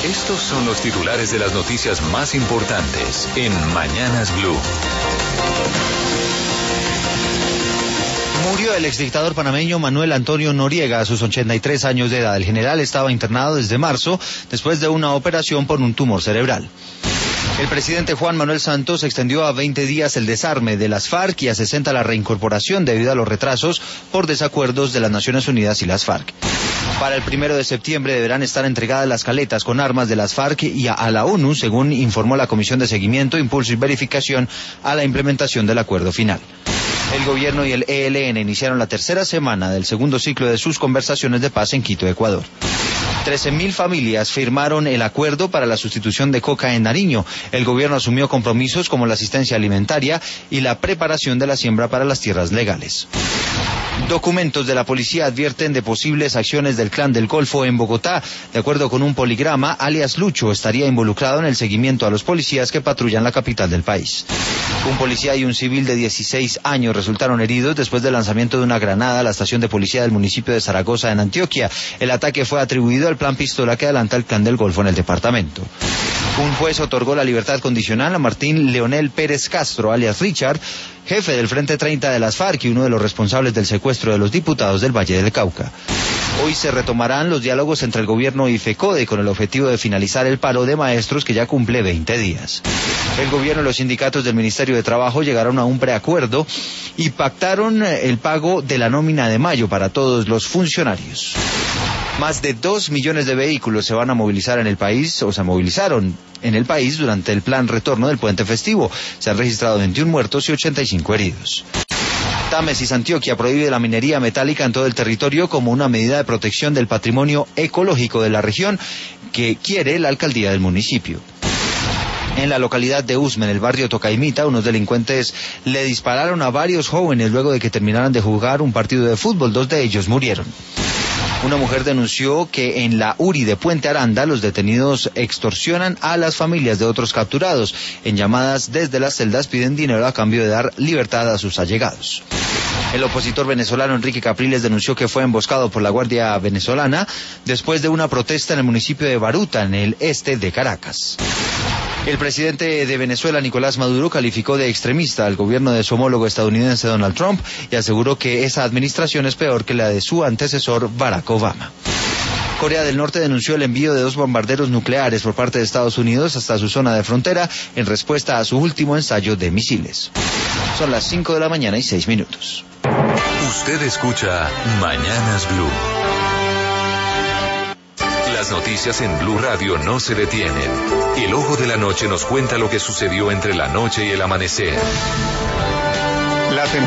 Estos son los titulares de las noticias más importantes en Mañanas Blue. Murió el exdictador panameño Manuel Antonio Noriega a sus 83 años de edad. El general estaba internado desde marzo después de una operación por un tumor cerebral. El presidente Juan Manuel Santos extendió a 20 días el desarme de las FARC y a 60 la reincorporación debido a los retrasos por desacuerdos de las Naciones Unidas y las FARC. Para el 1 de septiembre deberán estar entregadas las caletas con armas de las FARC y a la ONU, según informó la Comisión de Seguimiento, Impulso y Verificación a la implementación del acuerdo final. El gobierno y el ELN iniciaron la tercera semana del segundo ciclo de sus conversaciones de paz en Quito, Ecuador. 13.000 familias firmaron el acuerdo para la sustitución de coca en Nariño. El gobierno asumió compromisos como la asistencia alimentaria y la preparación de la siembra para las tierras legales. Documentos de la policía advierten de posibles acciones del Clan del Golfo en Bogotá. De acuerdo con un poligrama, alias Lucho estaría involucrado en el seguimiento a los policías que patrullan la capital del país. Un policía y un civil de 16 años resultaron heridos después del lanzamiento de una granada a la estación de policía del municipio de Zaragoza, en Antioquia. El ataque fue atribuido al plan pistola que adelanta el Clan del Golfo en el departamento. Un juez otorgó la libertad condicional a Martín Leonel Pérez Castro, alias Richard, jefe del Frente 30 de las FARC y uno de los responsables del secuestro de los diputados del Valle del Cauca. Hoy se retomarán los diálogos entre el gobierno y FECODE con el objetivo de finalizar el paro de maestros que ya cumple 20 días. El gobierno y los sindicatos del Ministerio de Trabajo llegaron a un preacuerdo y pactaron el pago de la nómina de mayo para todos los funcionarios. Más de 2 millones de vehículos se van a movilizar en el país, o se movilizaron en el país durante el plan retorno del puente festivo. Se han registrado 21 muertos y 85 heridos. Támesis, Antioquia, prohíbe la minería metálica en todo el territorio como una medida de protección del patrimonio ecológico de la región que quiere la alcaldía del municipio. En la localidad de Usme, en el barrio Tocaimita, unos delincuentes le dispararon a varios jóvenes luego de que terminaran de jugar un partido de fútbol. 2 de ellos murieron. Una mujer denunció que en la URI de Puente Aranda los detenidos extorsionan a las familias de otros capturados. En llamadas desde las celdas piden dinero a cambio de dar libertad a sus allegados. El opositor venezolano Enrique Capriles denunció que fue emboscado por la Guardia Venezolana después de una protesta en el municipio de Baruta, en el este de Caracas. El presidente de Venezuela, Nicolás Maduro, calificó de extremista al gobierno de su homólogo estadounidense Donald Trump y aseguró que esa administración es peor que la de su antecesor Barack Obama. Corea del Norte denunció el envío de 2 bombarderos nucleares por parte de Estados Unidos hasta su zona de frontera en respuesta a su último ensayo de misiles. Son las 5 de la mañana y 6 minutos. Usted escucha Mañanas Blue. Las noticias en Blue Radio no se detienen. El ojo de la noche nos cuenta lo que sucedió entre la noche y el amanecer.